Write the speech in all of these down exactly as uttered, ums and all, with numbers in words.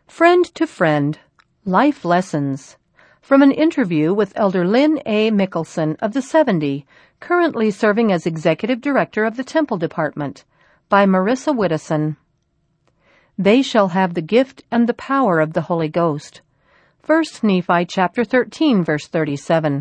Friend to Friend, Life Lessons, from an interview with Elder Lynn A. Mickelson of the seventy, currently serving as Executive Director of the Temple Department, by Marissa Widdowson. They shall have the gift and the power of the Holy Ghost. First Nephi chapter thirteen, verse thirty-seven.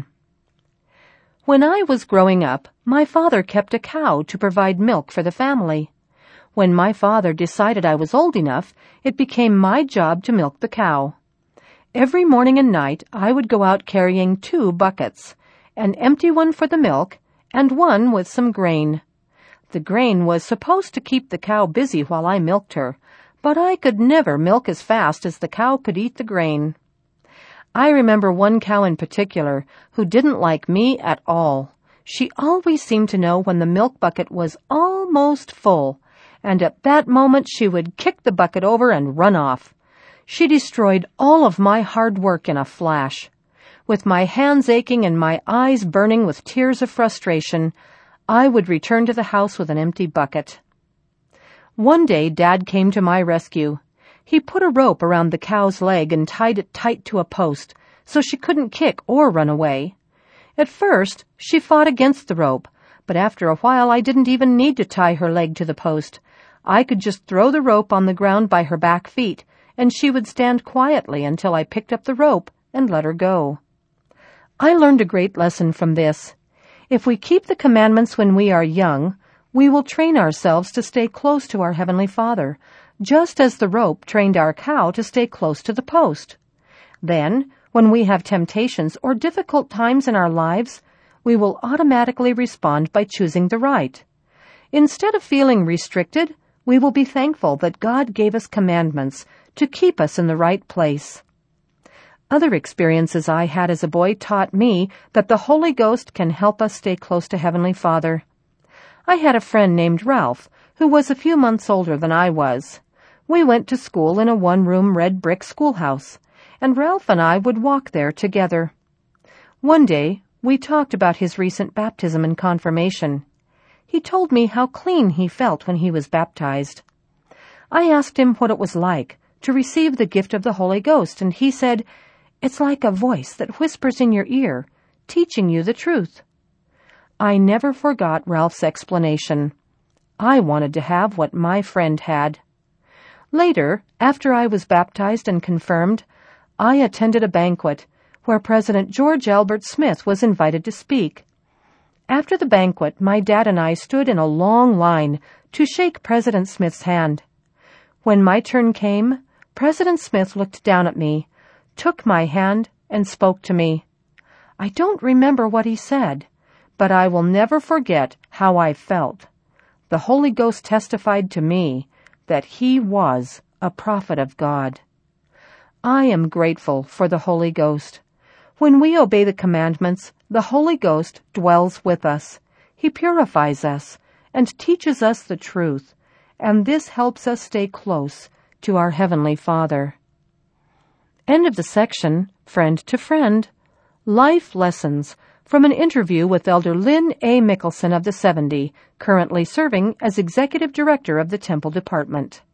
When I was growing up, my father kept a cow to provide milk for the family. When my father decided I was old enough, it became my job to milk the cow. Every morning and night, I would go out carrying two buckets, an empty one for the milk and one with some grain. The grain was supposed to keep the cow busy while I milked her, but I could never milk as fast as the cow could eat the grain. I remember one cow in particular who didn't like me at all. She always seemed to know when the milk bucket was almost full, and at that moment she would kick the bucket over and run off. She destroyed all of my hard work in a flash. With my hands aching and my eyes burning with tears of frustration, I would return to the house with an empty bucket. One day Dad came to my rescue. He put a rope around the cow's leg and tied it tight to a post so she couldn't kick or run away. At first, she fought against the rope, but after a while I didn't even need to tie her leg to the post. I could just throw the rope on the ground by her back feet, and she would stand quietly until I picked up the rope and let her go. I learned a great lesson from this. If we keep the commandments when we are young, we will train ourselves to stay close to our Heavenly Father, just as the rope trained our cow to stay close to the post. Then, when we have temptations or difficult times in our lives, we will automatically respond by choosing the right. Instead of feeling restricted, we will be thankful that God gave us commandments to keep us in the right place. Other experiences I had as a boy taught me that the Holy Ghost can help us stay close to Heavenly Father. I had a friend named Ralph, who was a few months older than I was. We went to school in a one-room red brick schoolhouse, and Ralph and I would walk there together. One day, we talked about his recent baptism and confirmation. He told me how clean he felt when he was baptized. I asked him what it was like to receive the gift of the Holy Ghost, and he said, "It's like a voice that whispers in your ear, teaching you the truth." I never forgot Ralph's explanation. I wanted to have what my friend had. Later, after I was baptized and confirmed, I attended a banquet where President George Albert Smith was invited to speak. After the banquet, my dad and I stood in a long line to shake President Smith's hand. When my turn came, President Smith looked down at me, took my hand, and spoke to me. I don't remember what he said, but I will never forget how I felt. The Holy Ghost testified to me that he was a prophet of God. I am grateful for the Holy Ghost. When we obey the commandments, the Holy Ghost dwells with us. He purifies us and teaches us the truth, and this helps us stay close to our Heavenly Father. End of the section, Friend to Friend, Life Lessons, from an interview with Elder Lynn A. Mickelson of the seventy, currently serving as Executive Director of the Temple Department.